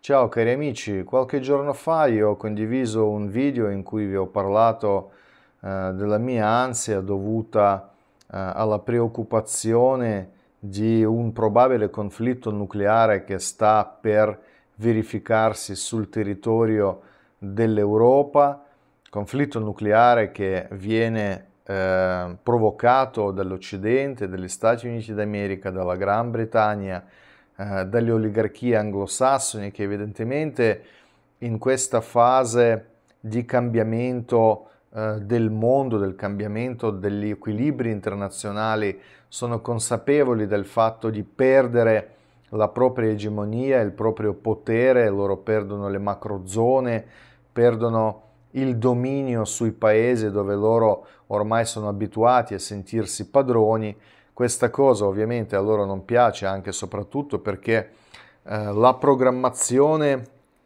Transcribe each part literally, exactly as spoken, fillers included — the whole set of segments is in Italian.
Ciao cari amici, qualche giorno fa io ho condiviso un video in cui vi ho parlato eh, della mia ansia dovuta eh, alla preoccupazione di un probabile conflitto nucleare che sta per verificarsi sul territorio dell'Europa, conflitto nucleare che viene eh, provocato dall'Occidente, dagli Stati Uniti d'America, dalla Gran Bretagna, eh, dalle oligarchie anglosassoni che evidentemente in questa fase di cambiamento eh, del mondo, del cambiamento degli equilibri internazionali, sono consapevoli del fatto di perdere la propria egemonia, il proprio potere, loro perdono le macrozone, perdono il dominio sui paesi dove loro ormai sono abituati a sentirsi padroni. Questa cosa ovviamente a loro non piace anche e soprattutto perché eh, la programmazione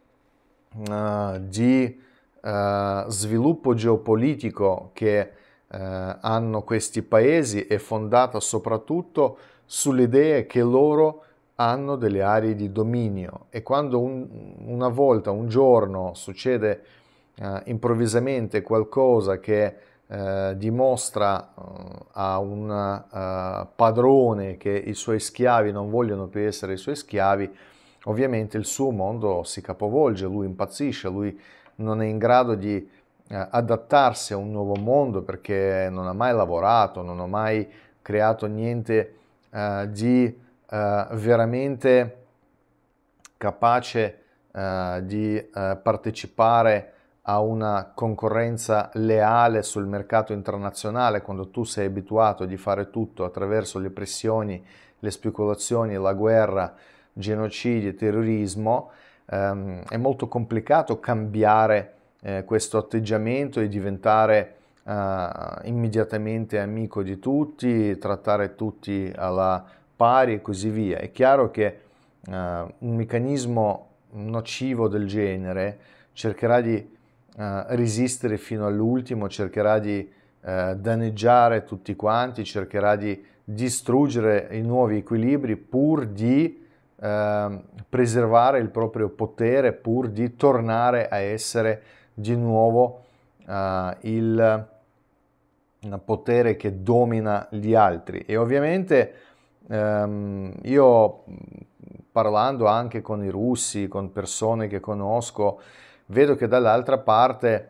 eh, di eh, sviluppo geopolitico che eh, hanno questi paesi è fondata soprattutto sulle idee che loro hanno delle aree di dominio e quando un, una volta, un giorno succede eh, improvvisamente qualcosa che eh, dimostra eh, a un eh, padrone che i suoi schiavi non vogliono più essere i suoi schiavi, ovviamente il suo mondo si capovolge, lui impazzisce, lui non è in grado di eh, adattarsi a un nuovo mondo perché non ha mai lavorato, non ha mai creato niente eh, di eh, veramente capace eh, di eh, partecipare a una concorrenza leale sul mercato internazionale quando tu sei abituato di fare tutto attraverso le pressioni, le speculazioni, la guerra, genocidi, terrorismo, ehm, è molto complicato cambiare eh, questo atteggiamento e diventare eh, immediatamente amico di tutti, trattare tutti alla pari e così via. È chiaro che uh, un meccanismo nocivo del genere cercherà di uh, resistere fino all'ultimo, cercherà di uh, danneggiare tutti quanti, cercherà di distruggere i nuovi equilibri pur di uh, preservare il proprio potere, pur di tornare a essere di nuovo uh, il potere che domina gli altri. E ovviamente ehm, io parlando anche con i russi, con persone che conosco, vedo che dall'altra parte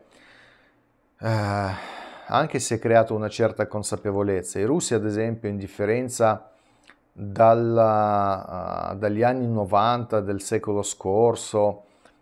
eh, anche si è creata una certa consapevolezza. I russi, ad esempio, in differenza dalla, uh, dagli anni novanta del secolo scorso,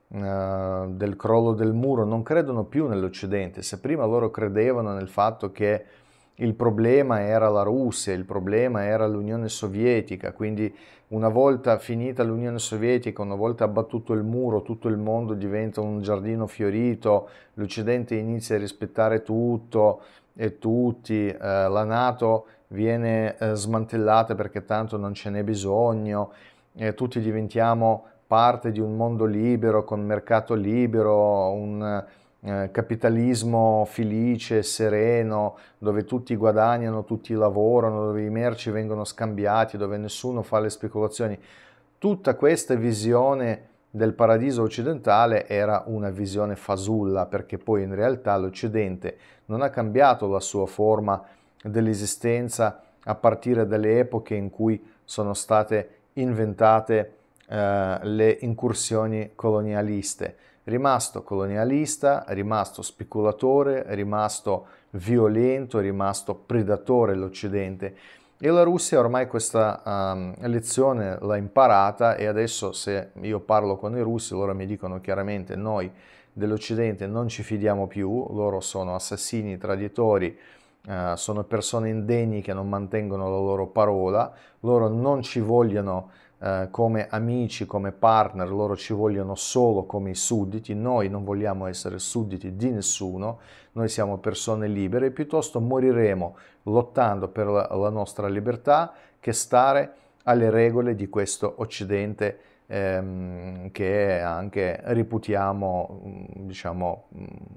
uh, del crollo del muro, non credono più nell'Occidente. Se prima loro credevano nel fatto che il problema era la Russia, il problema era l'Unione Sovietica, quindi una volta finita l'Unione Sovietica, una volta abbattuto il muro, tutto il mondo diventa un giardino fiorito, l'Occidente inizia a rispettare tutto e tutti, eh, la NATO viene eh, smantellata perché tanto non ce n'è bisogno, eh, tutti diventiamo parte di un mondo libero, con mercato libero, un eh, capitalismo felice, sereno, dove tutti guadagnano, tutti lavorano, dove i merci vengono scambiati, dove nessuno fa le speculazioni. Tutta questa visione del paradiso occidentale era una visione fasulla, perché poi in realtà l'Occidente non ha cambiato la sua forma dell'esistenza a partire dalle epoche in cui sono state inventate eh, le incursioni colonialiste. Rimasto colonialista, rimasto speculatore, rimasto violento, rimasto predatore l'Occidente. E la Russia ormai questa um, lezione l'ha imparata e adesso se io parlo con i russi loro mi dicono chiaramente noi dell'Occidente non ci fidiamo più, loro sono assassini, traditori, uh, sono persone indegni che non mantengono la loro parola, loro non ci vogliono uh, come amici, come partner, loro ci vogliono solo come i sudditi, noi non vogliamo essere sudditi di nessuno, noi siamo persone libere, piuttosto moriremo lottando per la, la nostra libertà che stare alle regole di questo Occidente ehm, che anche reputiamo diciamo,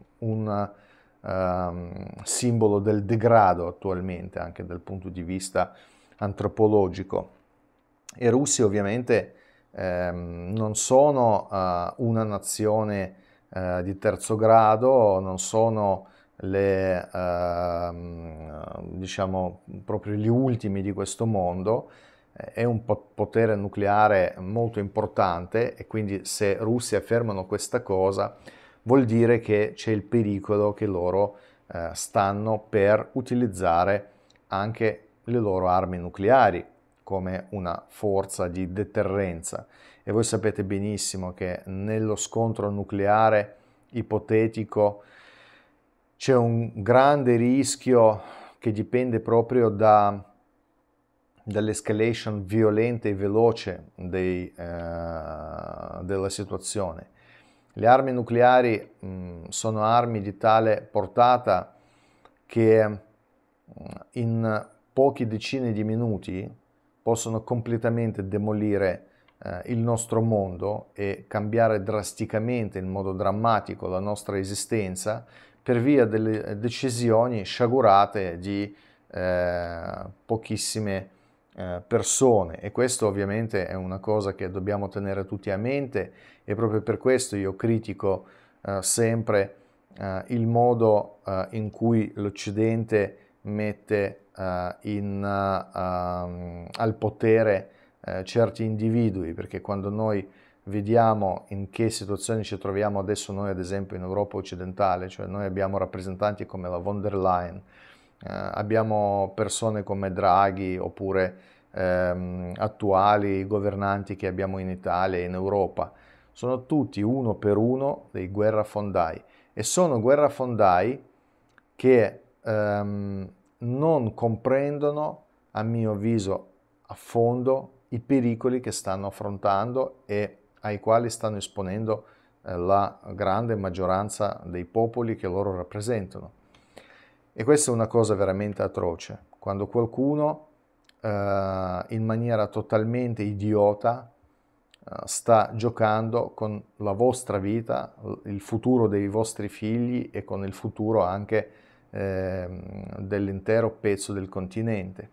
un um, simbolo del degrado attualmente anche dal punto di vista antropologico. E i russi ovviamente ehm, non sono eh, una nazione eh, di terzo grado, non sono le, ehm, diciamo, proprio gli ultimi di questo mondo, eh, è un po- potere nucleare molto importante e quindi se Russia affermano questa cosa vuol dire che c'è il pericolo che loro eh, stanno per utilizzare anche le loro armi nucleari come una forza di deterrenza. E voi sapete benissimo che nello scontro nucleare ipotetico c'è un grande rischio che dipende proprio da, dall'escalation violenta e veloce dei, eh, della situazione. Le armi nucleari mh, sono armi di tale portata che mh, in poche decine di minuti possono completamente demolire eh, il nostro mondo e cambiare drasticamente, in modo drammatico, la nostra esistenza per via delle decisioni sciagurate di eh, pochissime eh, persone. E questo ovviamente è una cosa che dobbiamo tenere tutti a mente e proprio per questo io critico eh, sempre eh, il modo eh, in cui l'Occidente mette eh, in, uh, um, al potere eh, certi individui, perché quando noi vediamo in che situazioni ci troviamo adesso noi ad esempio in Europa occidentale, cioè noi abbiamo rappresentanti come la von der Leyen, eh, abbiamo persone come Draghi oppure ehm, attuali governanti che abbiamo in Italia e in Europa, sono tutti uno per uno dei guerrafondai e sono guerrafondai che ehm, non comprendono, a mio avviso, a fondo i pericoli che stanno affrontando e ai quali stanno esponendo eh, la grande maggioranza dei popoli che loro rappresentano. E questa è una cosa veramente atroce, quando qualcuno eh, in maniera totalmente idiota eh, sta giocando con la vostra vita, il futuro dei vostri figli e con il futuro anche eh, dell'intero pezzo del continente.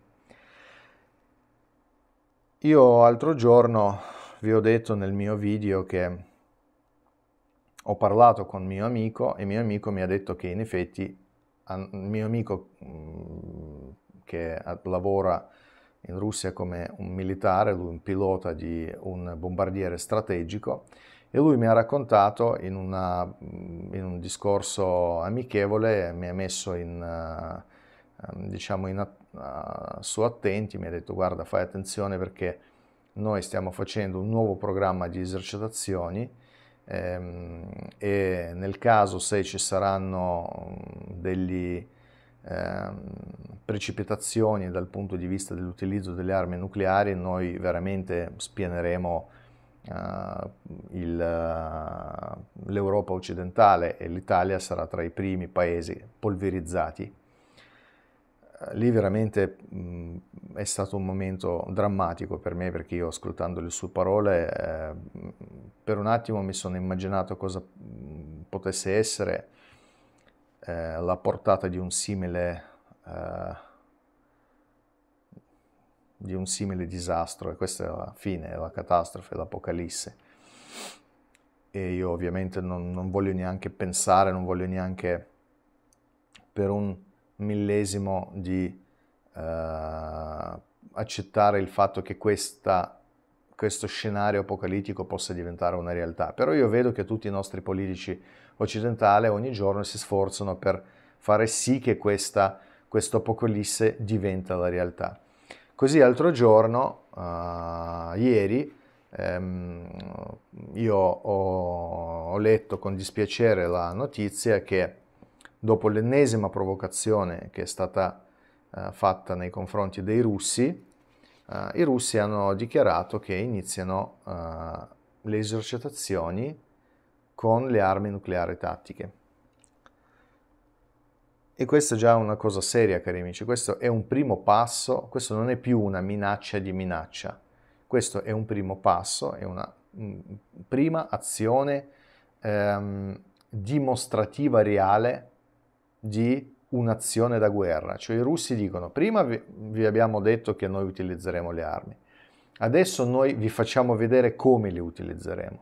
Io l'altro giorno vi ho detto nel mio video che ho parlato con mio amico e mio amico mi ha detto che in effetti il mio amico che lavora in Russia come un militare, lui un pilota di un bombardiere strategico, e lui mi ha raccontato in, una, in un discorso amichevole, mi ha messo in, diciamo in, uh, su attenti, mi ha detto guarda fai attenzione perché noi stiamo facendo un nuovo programma di esercitazioni ehm, e nel caso se ci saranno degli ehm, precipitazioni dal punto di vista dell'utilizzo delle armi nucleari, noi veramente spianeremo uh, l'Europa occidentale e l'Italia sarà tra i primi paesi polverizzati. Lì veramente mh, è stato un momento drammatico per me perché io ascoltando le sue parole eh, per un attimo mi sono immaginato cosa mh, potesse essere eh, la portata di un simile eh, di un simile disastro e questa è la fine, è la catastrofe, l'apocalisse. E io ovviamente non, non voglio neanche pensare, non voglio neanche per un millesimo di Uh, accettare il fatto che questa, questo scenario apocalittico possa diventare una realtà. Però io vedo che tutti i nostri politici occidentali ogni giorno si sforzano per fare sì che questa, questo apocalisse diventa la realtà. Così l'altro giorno, uh, ieri, ehm, io ho, ho letto con dispiacere la notizia che dopo l'ennesima provocazione che è stata fatta nei confronti dei russi, uh, i russi hanno dichiarato che iniziano uh, le esercitazioni con le armi nucleari tattiche. E questa è già una cosa seria, cari amici, questo è un primo passo, questo non è più una minaccia di minaccia, questo è un primo passo, è una mh, prima azione ehm, dimostrativa reale di un'azione da guerra, cioè i russi dicono prima vi, vi abbiamo detto che noi utilizzeremo le armi, Adesso noi vi facciamo vedere come li utilizzeremo.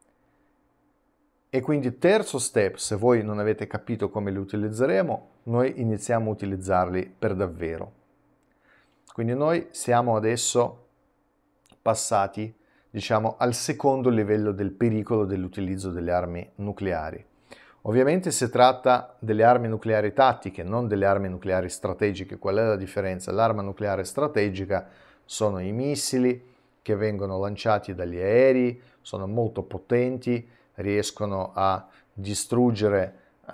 E quindi terzo step, se voi non avete capito come li utilizzeremo, noi iniziamo a utilizzarli per davvero. Quindi noi siamo adesso passati, diciamo, al secondo livello del pericolo dell'utilizzo delle armi nucleari. Ovviamente si tratta delle armi nucleari tattiche, non delle armi nucleari strategiche. Qual è la differenza? L'arma nucleare strategica sono i missili che vengono lanciati dagli aerei, sono molto potenti, riescono a distruggere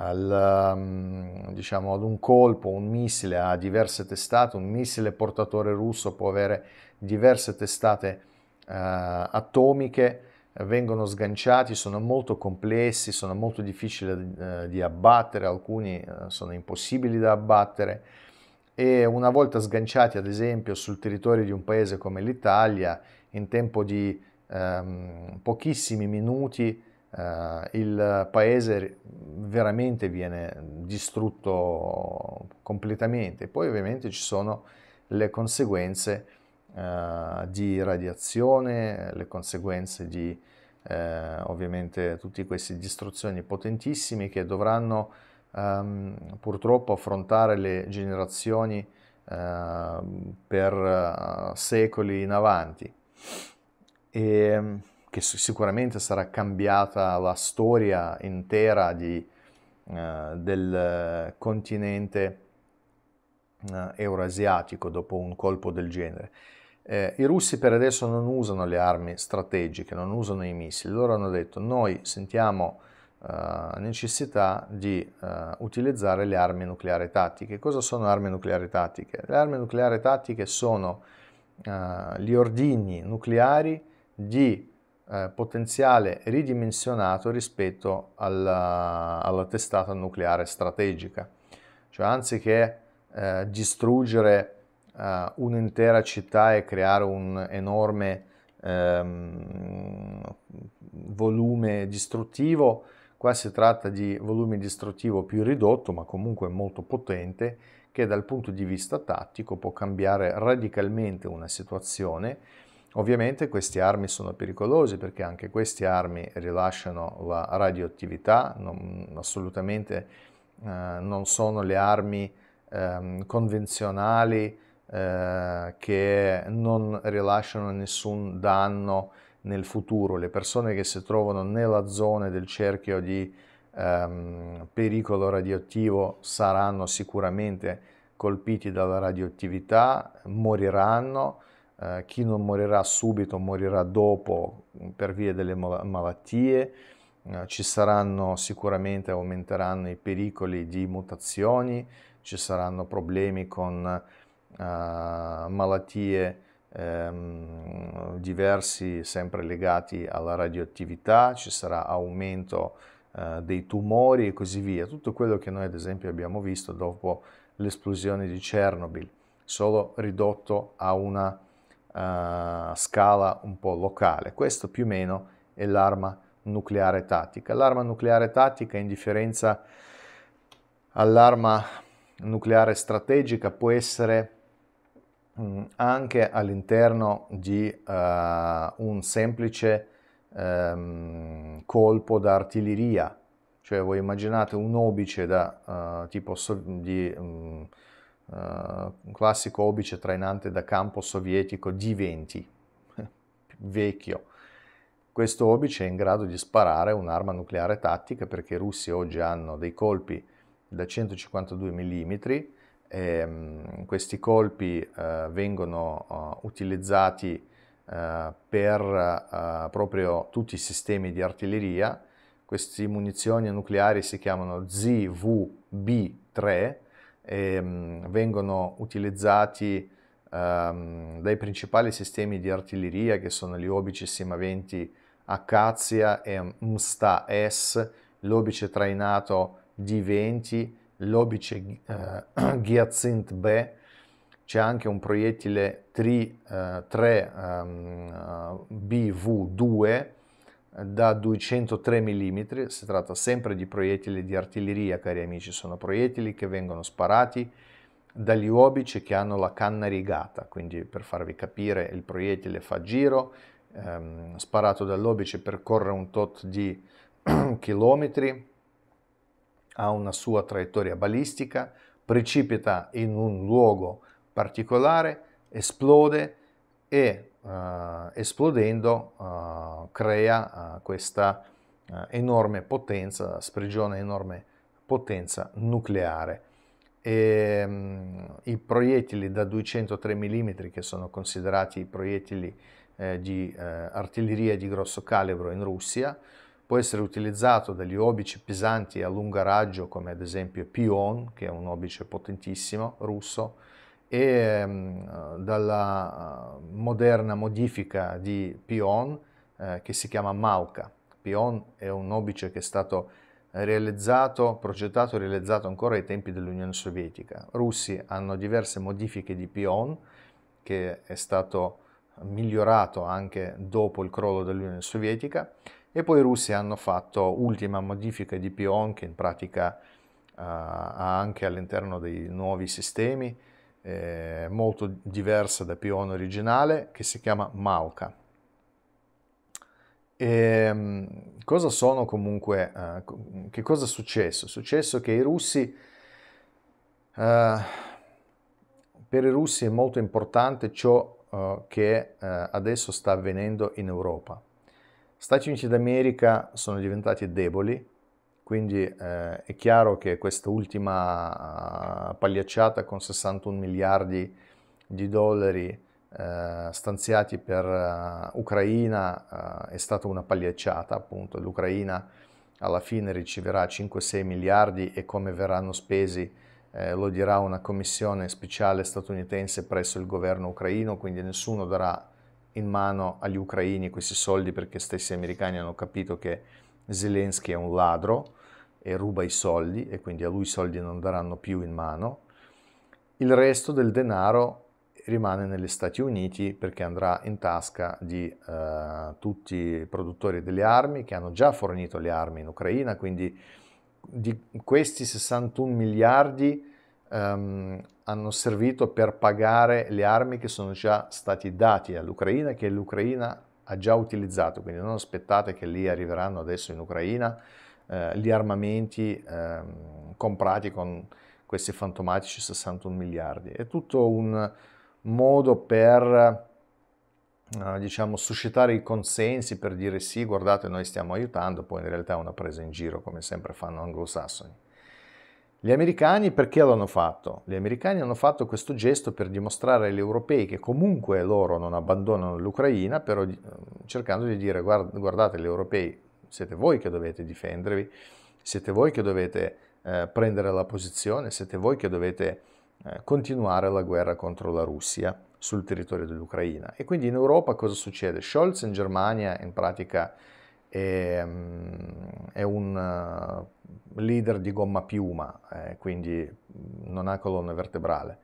al, diciamo, ad un colpo un missile a diverse testate. Un missile portatore russo può avere diverse testate eh, atomiche, vengono sganciati, sono molto complessi, sono molto difficili eh, di abbattere, alcuni eh, sono impossibili da abbattere, e una volta sganciati ad esempio sul territorio di un paese come l'Italia, in tempo di ehm, pochissimi minuti eh, il paese veramente viene distrutto completamente. Poi ovviamente ci sono le conseguenze Uh, di radiazione, le conseguenze di uh, ovviamente tutte queste distruzioni potentissime che dovranno um, purtroppo affrontare le generazioni uh, per uh, secoli in avanti, e um, che sicuramente sarà cambiata la storia intera di, uh, del continente uh, eurasiatico dopo un colpo del genere. Eh, I russi per adesso non usano le armi strategiche, non usano i missili. Loro hanno detto: noi sentiamo uh, necessità di uh, utilizzare le armi nucleari tattiche. Cosa sono armi nucleari tattiche? Le armi nucleari tattiche sono uh, gli ordigni nucleari di uh, potenziale ridimensionato rispetto alla, alla testata nucleare strategica. Cioè, anziché uh, distruggere Uh, un'intera città e creare un enorme um, volume distruttivo, qua si tratta di volume distruttivo più ridotto, ma comunque molto potente, che dal punto di vista tattico può cambiare radicalmente una situazione. Ovviamente queste armi sono pericolose perché anche queste armi rilasciano la radioattività, non, assolutamente uh, non sono le armi um, convenzionali Eh, che non rilasciano nessun danno nel futuro. Le persone che si trovano nella zona del cerchio di ehm, pericolo radioattivo saranno sicuramente colpiti dalla radioattività, moriranno. Eh, chi non morirà subito morirà dopo per via delle malattie. Eh, ci saranno sicuramente, aumenteranno i pericoli di mutazioni, ci saranno problemi con Uh, malattie um, diversi sempre legati alla radioattività, ci sarà aumento uh, dei tumori e così via. Tutto quello che noi ad esempio abbiamo visto dopo l'esplosione di Chernobyl, solo ridotto a una uh, scala un po' locale. Questo più o meno è l'arma nucleare tattica. L'arma nucleare tattica, in differenza all'arma nucleare strategica, può essere anche all'interno di uh, un semplice um, colpo d'artiglieria. Cioè, voi immaginate un obice da uh, tipo so di um, uh, un classico obice trainante da campo sovietico D venti vecchio. Questo obice è in grado di sparare un'arma nucleare tattica, perché i russi oggi hanno dei colpi da centocinquantadue millimetri. E, questi colpi eh, vengono uh, utilizzati uh, per uh, proprio tutti i sistemi di artiglieria. Queste munizioni nucleari si chiamano Z V B tre e um, vengono utilizzati um, dai principali sistemi di artiglieria, che sono gli obici Simaventi Akasia e M S T A-S, l'obice trainato D venti, l'obice eh, Ghiazinta B. C'è anche un proiettile tre B V due da duecentotré millimetri. Si tratta sempre di proiettili di artiglieria, cari amici. Sono proiettili che vengono sparati dagli obici che hanno la canna rigata, quindi per farvi capire il proiettile fa giro, ehm, sparato dall'obice percorre un tot di chilometri, ha una sua traiettoria balistica, precipita in un luogo particolare, esplode e uh, esplodendo uh, crea uh, questa uh, enorme potenza, sprigiona enorme potenza nucleare. E, um, i proiettili da duecentotré millimetri, che sono considerati i proiettili eh, di eh, artiglieria di grosso calibro in Russia, può essere utilizzato dagli obici pesanti a lungo raggio, come ad esempio Pion, che è un obice potentissimo russo, e um, dalla uh, moderna modifica di Pion eh, che si chiama Mauka. Pion è un obice che è stato realizzato, progettato e realizzato ancora ai tempi dell'Unione Sovietica. I russi hanno diverse modifiche di Pion, che è stato migliorato anche dopo il crollo dell'Unione Sovietica, e poi i russi hanno fatto ultima modifica di Pion, che in pratica uh, ha anche all'interno dei nuovi sistemi, eh, molto diversa da Pion originale, che si chiama Mauka. E, cosa sono comunque, uh, che cosa è successo? È successo che i russi, uh, per i russi è molto importante ciò uh, che uh, adesso sta avvenendo in Europa. Stati Uniti d'America sono diventati deboli, quindi eh, è chiaro che questa ultima uh, pagliacciata con sessantuno miliardi di dollari uh, stanziati per uh, Ucraina uh, è stata una pagliacciata, appunto. L'Ucraina alla fine riceverà cinque sei miliardi e come verranno spesi eh, lo dirà una commissione speciale statunitense presso il governo ucraino, quindi nessuno darà in mano agli ucraini questi soldi, perché stessi americani hanno capito che Zelensky è un ladro e ruba i soldi e quindi a lui i soldi non daranno più in mano. Il resto del denaro rimane negli Stati Uniti, perché andrà in tasca di eh, tutti i produttori delle armi che hanno già fornito le armi in Ucraina, quindi di questi sessantuno miliardi um, hanno servito per pagare le armi che sono già stati dati all'Ucraina, che l'Ucraina ha già utilizzato, quindi non aspettate che lì arriveranno adesso in Ucraina eh, gli armamenti eh, comprati con questi fantomatici sessantuno miliardi. È tutto un modo per eh, diciamo suscitare i consensi, per dire sì, guardate, noi stiamo aiutando, poi in realtà è una presa in giro, come sempre fanno anglosassoni. Gli americani perché l'hanno fatto? Gli americani hanno fatto questo gesto per dimostrare agli europei che comunque loro non abbandonano l'Ucraina, però cercando di dire guardate, gli europei siete voi che dovete difendervi, siete voi che dovete eh, prendere la posizione, siete voi che dovete eh, continuare la guerra contro la Russia sul territorio dell'Ucraina. E quindi in Europa cosa succede? Scholz in Germania in pratica è, è un uh, leader di gomma piuma, eh, quindi non ha colonna vertebrale.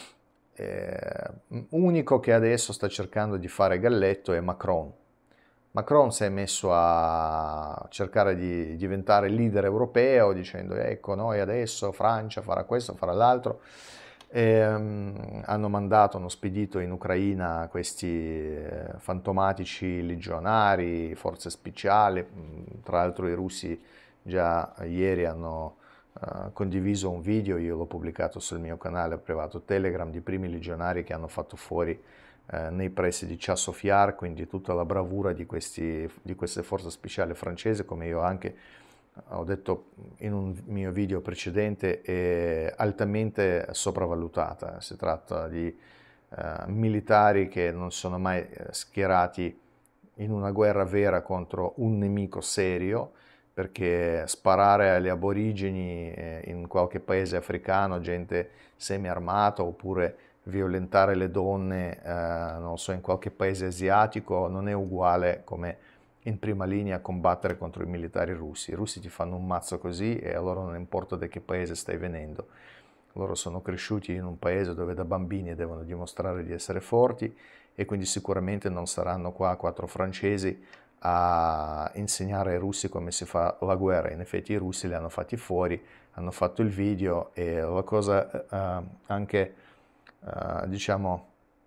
Eh, unico che adesso sta cercando di fare galletto è Macron. Macron si è messo a cercare di diventare leader europeo dicendo ecco noi adesso Francia farà questo, farà l'altro. E, um, hanno mandato, hanno spedito in Ucraina questi eh, fantomatici legionari, forze speciali. Tra l'altro i russi già ieri hanno uh, condiviso un video, io l'ho pubblicato sul mio canale privato Telegram, di primi legionari che hanno fatto fuori eh, nei pressi di Chasov Yar, quindi tutta la bravura di, questi, di queste forze speciali francesi, come io anche ho detto in un mio video precedente, è altamente sopravvalutata. Si tratta di eh, militari che non sono mai schierati in una guerra vera contro un nemico serio, perché sparare agli aborigeni eh, in qualche paese africano, gente semi-armata, oppure violentare le donne, eh, non so, in qualche paese asiatico, non è uguale come in prima linea a combattere contro i militari russi. I russi ti fanno un mazzo così e a loro non importa da che paese stai venendo. Loro sono cresciuti in un paese dove da bambini devono dimostrare di essere forti e quindi sicuramente non saranno qua quattro francesi a insegnare ai russi come si fa la guerra. In effetti i russi li hanno fatti fuori, hanno fatto il video, e la cosa eh, anche, eh, diciamo,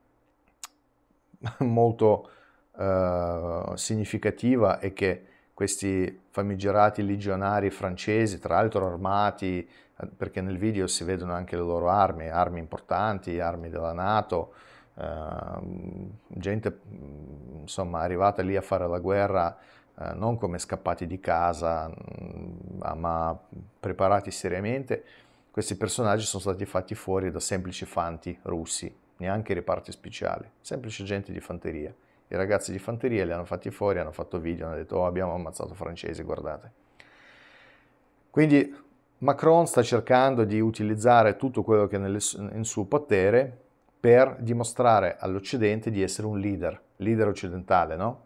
molto eh, significativa è che questi famigerati legionari francesi, tra l'altro armati, perché nel video si vedono anche le loro armi, armi importanti, armi della NATO, Uh, gente insomma arrivata lì a fare la guerra uh, non come scappati di casa, uh, ma preparati seriamente. Questi personaggi sono stati fatti fuori da semplici fanti russi, neanche reparti speciali, semplici agenti di fanteria. I ragazzi di fanteria li hanno fatti fuori, hanno fatto video, hanno detto: oh, abbiamo ammazzato francesi, guardate. Quindi Macron sta cercando di utilizzare tutto quello che è nel, in suo potere per dimostrare all'Occidente di essere un leader, leader occidentale, no?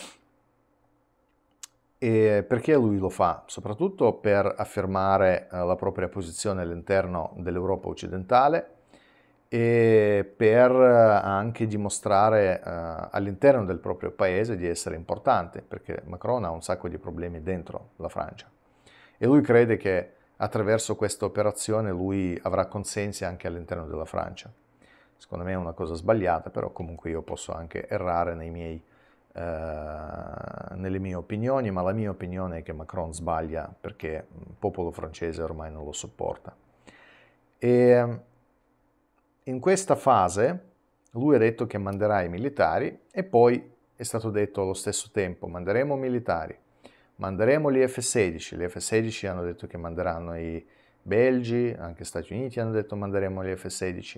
E perché lui lo fa? Soprattutto per affermare eh, la propria posizione all'interno dell'Europa occidentale e per eh, anche dimostrare eh, all'interno del proprio paese di essere importante, perché Macron ha un sacco di problemi dentro la Francia. E lui crede che attraverso questa operazione lui avrà consensi anche all'interno della Francia. Secondo me è una cosa sbagliata, però comunque io posso anche errare nei miei, eh, nelle mie opinioni, ma la mia opinione è che Macron sbaglia perché il popolo francese ormai non lo sopporta. E in questa fase lui ha detto che manderà i militari, e poi è stato detto allo stesso tempo: manderemo militari, manderemo gli F sedici. Gli F sedici hanno detto che manderanno i belgi, anche gli Stati Uniti hanno detto manderemo gli F sedici.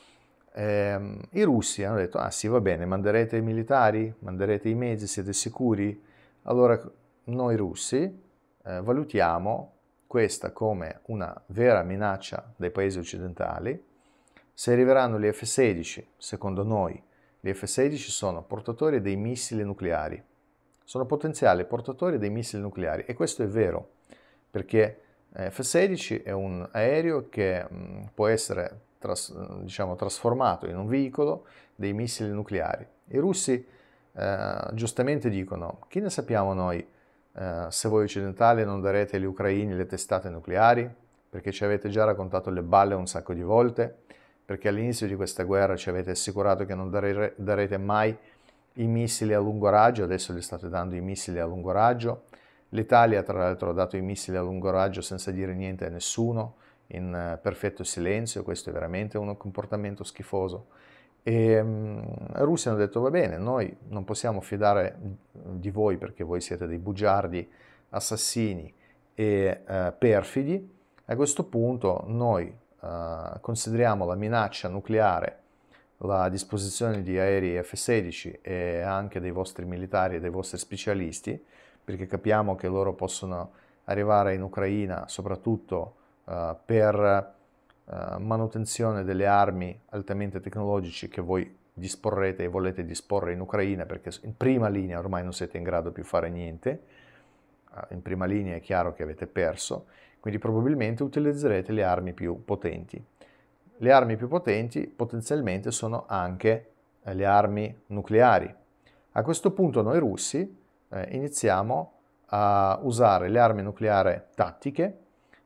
Eh, I russi hanno detto: ah sì, va bene, manderete i militari, manderete i mezzi, siete sicuri? Allora noi russi eh, valutiamo questa come una vera minaccia dai paesi occidentali. Se arriveranno gli F sedici, secondo noi, gli F sedici sono portatori dei missili nucleari, sono potenziali portatori dei missili nucleari, e questo è vero, perché F sedici è un aereo che mh, può essere Tras, diciamo, trasformato in un veicolo dei missili nucleari. I russi eh, giustamente dicono: chi ne sappiamo noi eh, se voi occidentali non darete agli ucraini le testate nucleari, perché ci avete già raccontato le balle un sacco di volte, perché all'inizio di questa guerra ci avete assicurato che non dare, darete mai i missili a lungo raggio, adesso li state dando i missili a lungo raggio. L'Italia tra l'altro ha dato i missili a lungo raggio senza dire niente a nessuno, in perfetto silenzio. Questo è veramente un comportamento schifoso. E um, i russi hanno detto: va bene, noi non possiamo fidare di voi perché voi siete dei bugiardi, assassini e uh, perfidi. A questo punto noi uh, consideriamo la minaccia nucleare, la disposizione di aerei F sedici e anche dei vostri militari e dei vostri specialisti, perché capiamo che loro possono arrivare in Ucraina soprattutto Uh, per uh, manutenzione delle armi altamente tecnologiche che voi disporrete e volete disporre in Ucraina, perché in prima linea ormai non siete in grado più fare niente, uh, in prima linea è chiaro che avete perso, quindi probabilmente utilizzerete le armi più potenti. Le armi più potenti potenzialmente sono anche eh, le armi nucleari. A questo punto noi russi eh, iniziamo a usare le armi nucleari tattiche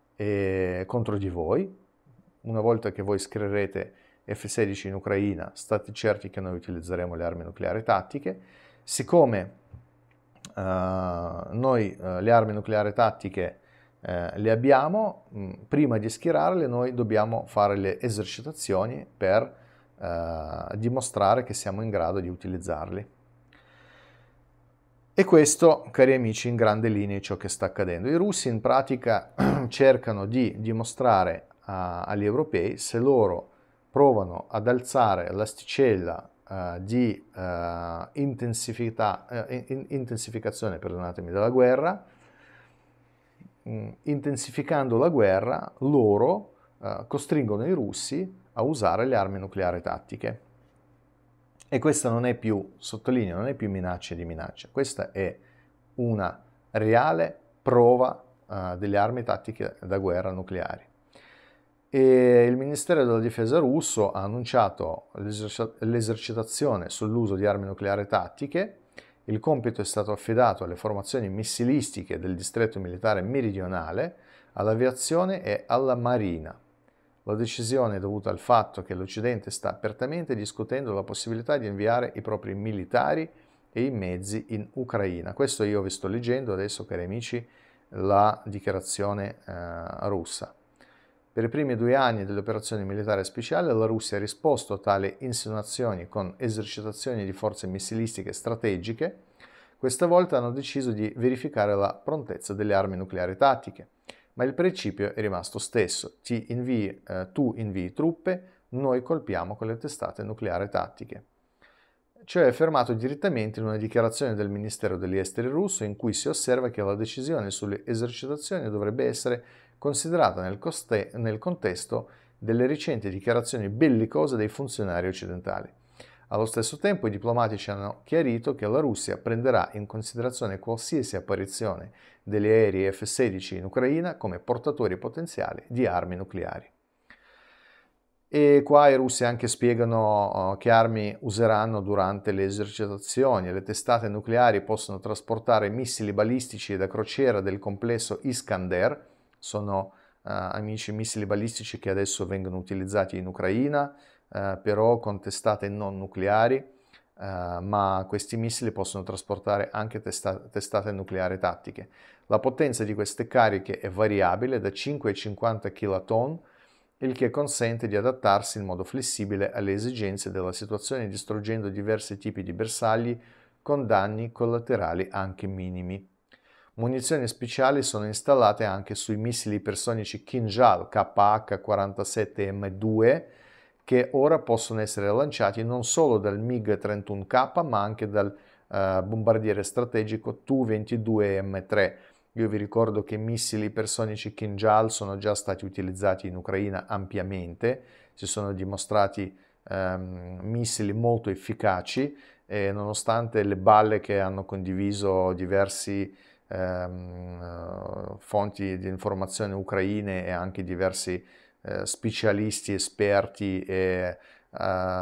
E contro di voi. Una volta che voi schiererete F sedici in Ucraina, state certi che noi utilizzeremo le armi nucleari tattiche. Siccome uh, noi uh, le armi nucleari tattiche uh, le abbiamo, mh, prima di schierarle noi dobbiamo fare le esercitazioni per uh, dimostrare che siamo in grado di utilizzarli. E questo, cari amici, in grande linea è ciò che sta accadendo. I russi in pratica cercano di dimostrare a, agli europei, se loro provano ad alzare l'asticella uh, di uh, in, intensificazione perdonatemi, della guerra, mh, intensificando la guerra, loro uh, costringono i russi a usare le armi nucleari tattiche. E questa non è più, sottolineo, non è più minaccia di minaccia, questa è una reale prova uh, delle armi tattiche da guerra nucleari. E il Ministero della Difesa russo ha annunciato l'esercitazione sull'uso di armi nucleari tattiche Il compito è stato affidato alle formazioni missilistiche del distretto militare meridionale, all'aviazione e alla marina. La decisione è dovuta al fatto che l'Occidente sta apertamente discutendo la possibilità di inviare i propri militari e i mezzi in Ucraina. Questo io vi sto leggendo adesso, cari amici, la dichiarazione eh, russa. Per i primi due anni dell'operazione militare speciale la Russia ha risposto a tali insinuazioni con esercitazioni di forze missilistiche strategiche. Questa volta hanno deciso di verificare la prontezza delle armi nucleari tattiche, ma il principio è rimasto stesso. Ti invii, eh, tu invii truppe, noi colpiamo con le testate nucleari tattiche. Ciò è affermato direttamente in una dichiarazione del Ministero degli Esteri russo in cui si osserva che la decisione sulle esercitazioni dovrebbe essere considerata nel, coste- nel contesto delle recenti dichiarazioni bellicose dei funzionari occidentali. Allo stesso tempo i diplomatici hanno chiarito che la Russia prenderà in considerazione qualsiasi apparizione degli aerei F sedici in Ucraina come portatori potenziali di armi nucleari. E qua i russi anche spiegano uh, che armi useranno durante le esercitazioni. Le testate nucleari possono trasportare missili balistici da crociera del complesso Iskander, sono uh, amici missili balistici che adesso vengono utilizzati in Ucraina, uh, però con testate non nucleari, uh, ma questi missili possono trasportare anche testa- testate nucleari tattiche. La potenza di queste cariche è variabile da cinque a cinquanta kiloton, il che consente di adattarsi in modo flessibile alle esigenze della situazione distruggendo diversi tipi di bersagli con danni collaterali anche minimi. Munizioni speciali sono installate anche sui missili ipersonici Kinjal K H quarantasette M due che ora possono essere lanciati non solo dal MiG trentuno K ma anche dal uh, bombardiere strategico Tu ventidue M tre. Io vi ricordo che i missili ipersonici Kinjal sono già stati utilizzati in Ucraina ampiamente, si sono dimostrati um, missili molto efficaci e nonostante le balle che hanno condiviso diversi um, fonti di informazione ucraine e anche diversi uh, specialisti, esperti e uh,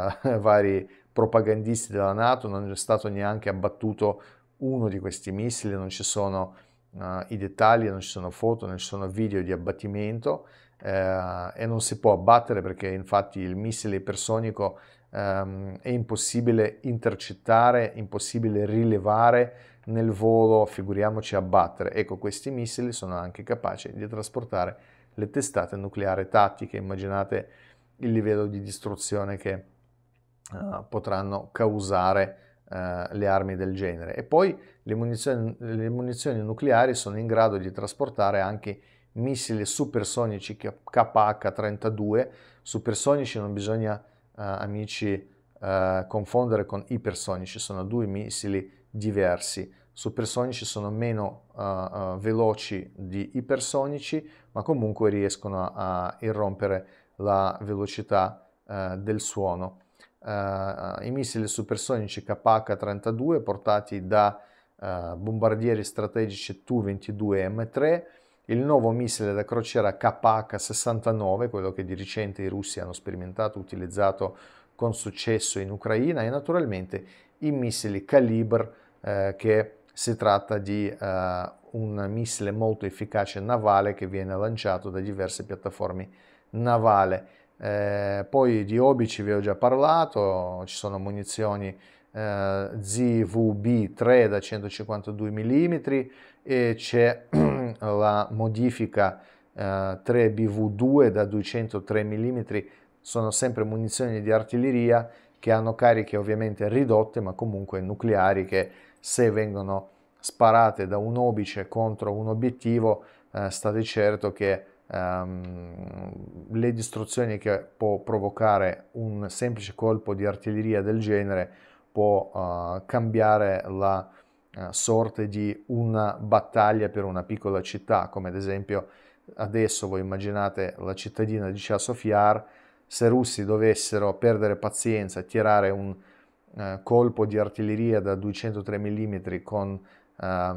vari propagandisti della NATO, non è stato neanche abbattuto uno di questi missili, non ci sono Uh, i dettagli, non ci sono foto, non ci sono video di abbattimento uh, e non si può abbattere perché infatti il missile ipersonico um, è impossibile intercettare, impossibile rilevare nel volo, figuriamoci abbattere. Ecco, questi missili sono anche capaci di trasportare le testate nucleari tattiche, immaginate il livello di distruzione che uh, potranno causare Uh, le armi del genere. E poi le munizioni, le munizioni nucleari sono in grado di trasportare anche missili supersonici K H trentadue. Supersonici non bisogna, uh, amici, uh, confondere con ipersonici, sono due missili diversi. Supersonici sono meno uh, uh, veloci di ipersonici, ma comunque riescono a, a irrompere la velocità uh, del suono. Uh, i missili supersonici K H trentadue portati da uh, bombardieri strategici Tu ventidue M tre, il nuovo missile da crociera K H sessantanove, quello che di recente i russi hanno sperimentato, utilizzato con successo in Ucraina, e naturalmente i missili Kalibr, uh, che si tratta di uh, un missile molto efficace navale che viene lanciato da diverse piattaforme navali. Eh, poi di obici vi ho già parlato, ci sono munizioni eh, Z V B tre da centocinquantadue millimetri e c'è la modifica eh, tre B V due da duecentotre millimetri, sono sempre munizioni di artiglieria che hanno cariche ovviamente ridotte ma comunque nucleari che se vengono sparate da un obice contro un obiettivo eh, state certo che Um, le distruzioni che può provocare un semplice colpo di artiglieria del genere può uh, cambiare la uh, sorte di una battaglia per una piccola città, come ad esempio adesso voi immaginate la cittadina di Chasiv Yar. Se i russi dovessero perdere pazienza e tirare un uh, colpo di artiglieria da duecentotre millimetri con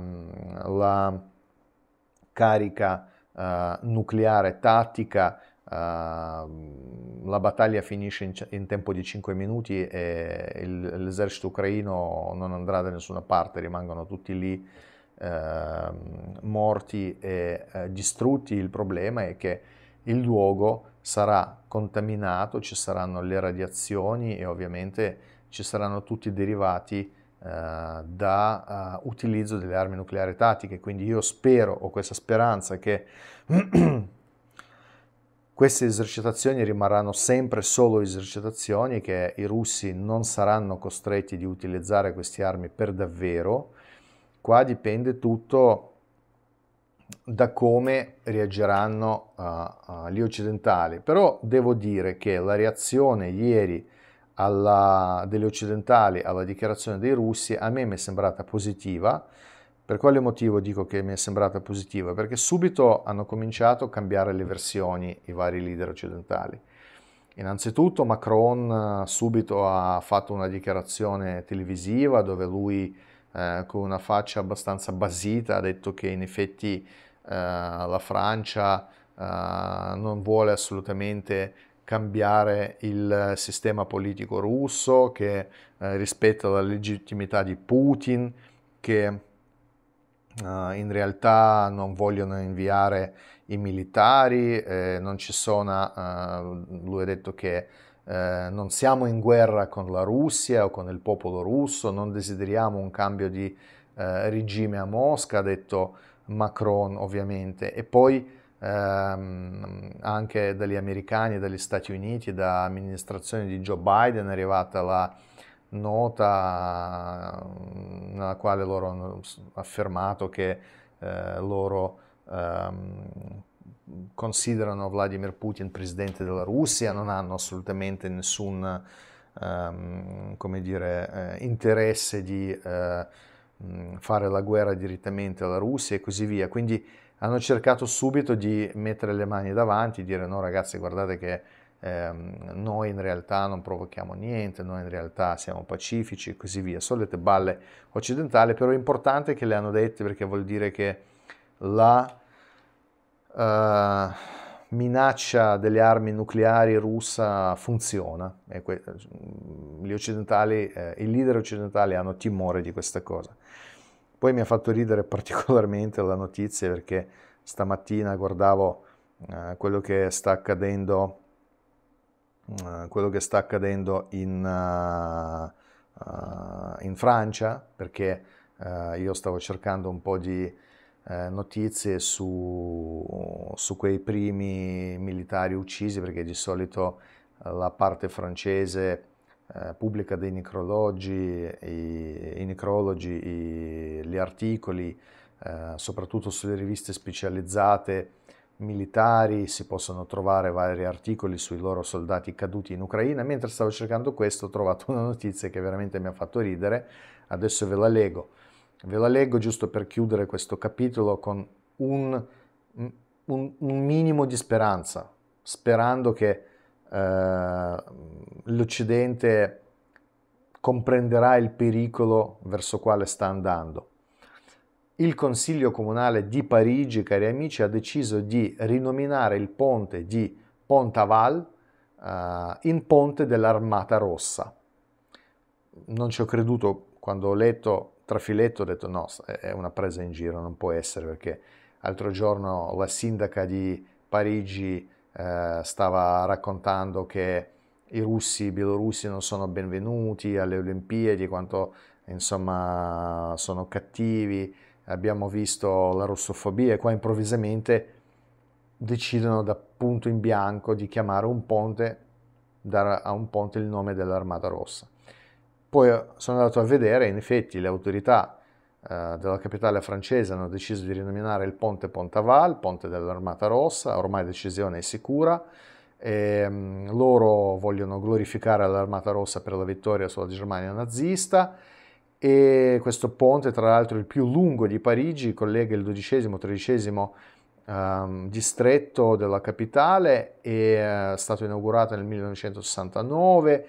um, la carica Uh, nucleare tattica, uh, Uh, la battaglia finisce in, in tempo di cinque minuti e il, l'esercito ucraino non andrà da nessuna parte, rimangono tutti lì uh, morti e uh, distrutti. Il problema è che il luogo sarà contaminato, ci saranno le radiazioni e ovviamente ci saranno tutti i derivati uh, da uh, utilizzo delle armi nucleari tattiche. Quindi io spero, ho questa speranza che queste esercitazioni rimarranno sempre solo esercitazioni, che i russi non saranno costretti di utilizzare queste armi per davvero. Qua dipende tutto da come reagiranno uh, uh, gli occidentali. Però devo dire che la reazione ieri alla, degli occidentali alla dichiarazione dei russi a me mi è sembrata positiva. Per quale motivo dico che mi è sembrata positiva? Perché subito hanno cominciato a cambiare le versioni i vari leader occidentali. Innanzitutto Macron subito ha fatto una dichiarazione televisiva dove lui eh, con una faccia abbastanza basita ha detto che in effetti eh, la Francia eh, non vuole assolutamente cambiare il sistema politico russo, che eh, rispetta la legittimità di Putin, che Uh, in realtà non vogliono inviare i militari, eh, non ci sono, uh, lui ha detto che eh, non siamo in guerra con la Russia o con il popolo russo, non desideriamo un cambio di eh, regime a Mosca, ha detto Macron ovviamente. E poi ehm, anche dagli americani, dagli Stati Uniti, dall'amministrazione di Joe Biden è arrivata la nota nella quale loro hanno affermato che eh, loro ehm, considerano Vladimir Putin presidente della Russia, non hanno assolutamente nessun ehm, come dire, eh, interesse di eh, fare la guerra direttamente alla Russia e così via. Quindi hanno cercato subito di mettere le mani davanti, dire no ragazzi, guardate che Eh, noi in realtà non provochiamo niente, noi in realtà siamo pacifici e così via, solite balle occidentali. Però è importante che le hanno dette, perché vuol dire che la uh, minaccia delle armi nucleari russa funziona e que- gli occidentali, eh, i leader occidentali hanno timore di questa cosa. Poi mi ha fatto ridere particolarmente la notizia, perché stamattina guardavo uh, quello che sta accadendo Uh, quello che sta accadendo in, uh, uh, in Francia, perché uh, io stavo cercando un po' di uh, notizie su, su quei primi militari uccisi, perché di solito uh, la parte francese uh, pubblica dei necrologi, i, i necrologi, i, gli articoli, uh, soprattutto sulle riviste specializzate militari, si possono trovare vari articoli sui loro soldati caduti in Ucraina. Mentre stavo cercando questo ho trovato una notizia che veramente mi ha fatto ridere, adesso ve la leggo. Ve la leggo giusto per chiudere questo capitolo con un, un, un minimo di speranza, sperando che eh, l'Occidente comprenderà il pericolo verso quale sta andando. Il Consiglio Comunale di Parigi, cari amici, ha deciso di rinominare il ponte di Pont-Aval uh, in Ponte dell'Armata Rossa. Non ci ho creduto quando ho letto, trafiletto, ho detto no, è una presa in giro, non può essere, perché l'altro giorno la sindaca di Parigi uh, stava raccontando che i russi, i bielorussi non sono benvenuti alle Olimpiadi, quanto insomma sono cattivi. Abbiamo visto la russofobia e qua improvvisamente decidono da punto in bianco di chiamare un ponte, dare a un ponte il nome dell'Armata Rossa. Poi sono andato a vedere, in effetti le autorità eh, della capitale francese hanno deciso di rinominare il ponte Pont-Aval, ponte dell'Armata Rossa, ormai la decisione è sicura. E, um, loro vogliono glorificare l'Armata Rossa per la vittoria sulla Germania nazista. E questo ponte, tra l'altro, è il più lungo di Parigi, collega il dodicesimo tredicesimo um, distretto della capitale, e è stato inaugurato nel millenovecentosessantanove.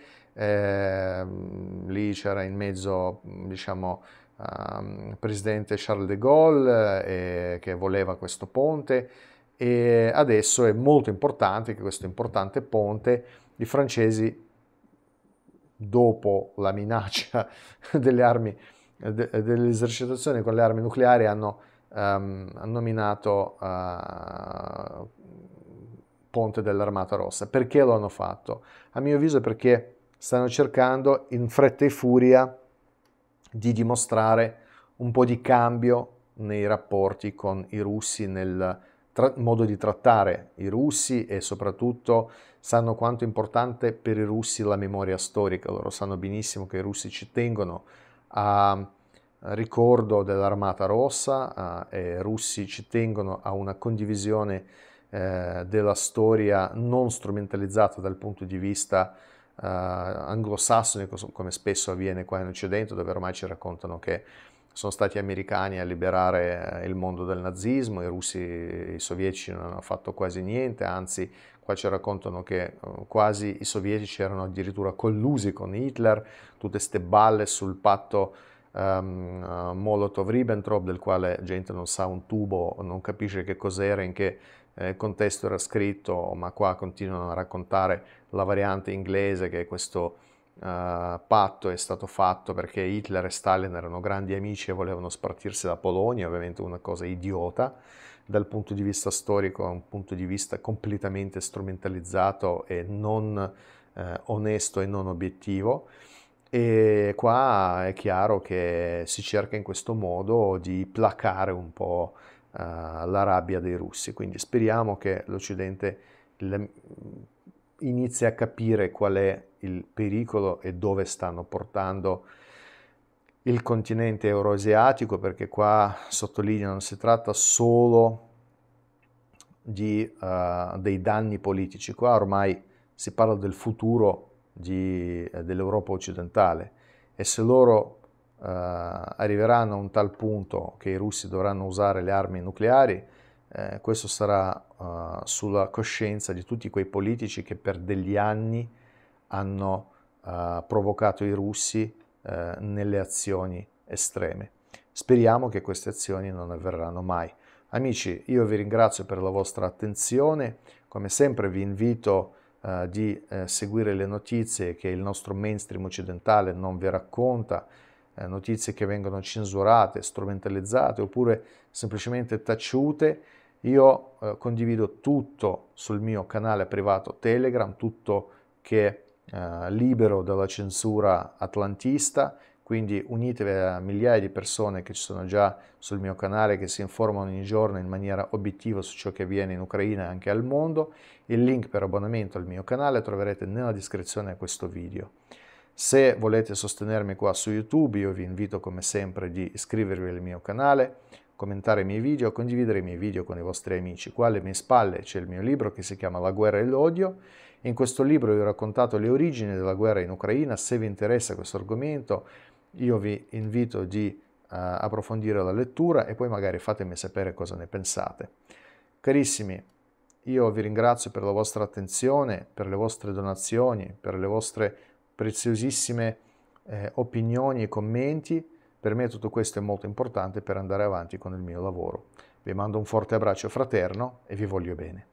Eh, lì c'era in mezzo, diciamo, um, il presidente Charles de Gaulle eh, che voleva questo ponte. e adesso è molto importante che questo importante ponte, i francesi, dopo la minaccia delle armi, de, dell'esercitazione con le armi nucleari, hanno, um, hanno nominato uh, ponte dell'Armata Rossa. Perché lo hanno fatto? A mio avviso perché stanno cercando in fretta e furia di dimostrare un po' di cambio nei rapporti con i russi, nel modo di trattare i russi, e soprattutto sanno quanto è importante per i russi la memoria storica. Loro sanno benissimo che i russi ci tengono a ricordo dell'Armata Rossa, eh, e i russi ci tengono a una condivisione eh, della storia non strumentalizzata dal punto di vista eh, anglosassone, come spesso avviene qua in Occidente, dove ormai ci raccontano che sono stati americani a liberare il mondo dal nazismo, i russi, i sovietici non hanno fatto quasi niente, anzi qua ci raccontano che quasi i sovietici erano addirittura collusi con Hitler, tutte queste balle sul patto um, uh, Molotov-Ribbentrop, del quale gente non sa un tubo, non capisce che cos'era, in che eh, contesto era scritto, ma qua continuano a raccontare la variante inglese, che questo Uh, patto è stato fatto perché Hitler e Stalin erano grandi amici e volevano spartirsi la Polonia, ovviamente una cosa idiota dal punto di vista storico, un punto di vista completamente strumentalizzato e non eh, onesto e non obiettivo. E qua è chiaro che si cerca in questo modo di placare un po' uh, la rabbia dei russi, quindi speriamo che l'Occidente inizi a capire qual è il pericolo e dove stanno portando il continente euroasiatico, perché qua, sottolineo, non si tratta solo di, uh, dei danni politici, qua ormai si parla del futuro di, eh, dell'Europa occidentale, e se loro uh, arriveranno a un tal punto che i russi dovranno usare le armi nucleari, Eh, questo sarà uh, sulla coscienza di tutti quei politici che per degli anni hanno uh, provocato i russi uh, nelle azioni estreme. Speriamo che queste azioni non avverranno mai. Amici, io vi ringrazio per la vostra attenzione, come sempre vi invito uh, di uh, seguire le notizie che il nostro mainstream occidentale non vi racconta, eh, notizie che vengono censurate, strumentalizzate oppure semplicemente taciute. Io eh, condivido tutto sul mio canale privato Telegram, tutto che è eh, libero dalla censura atlantista, quindi unitevi a migliaia di persone che ci sono già sul mio canale, che si informano ogni giorno in maniera obiettiva su ciò che avviene in Ucraina e anche al mondo. Il link per abbonamento al mio canale troverete nella descrizione a questo video. Se volete sostenermi qua su YouTube, io vi invito come sempre di iscrivervi al mio canale, commentare i miei video, condividere i miei video con i vostri amici. Qua alle mie spalle c'è il mio libro che si chiama La guerra e l'odio. In questo libro vi ho raccontato le origini della guerra in Ucraina. Se vi interessa questo argomento, io vi invito di uh, approfondire la lettura e poi magari fatemi sapere cosa ne pensate. Carissimi, io vi ringrazio per la vostra attenzione, per le vostre donazioni, per le vostre preziosissime eh, opinioni e commenti. Per me tutto questo è molto importante per andare avanti con il mio lavoro. Vi mando un forte abbraccio fraterno e vi voglio bene.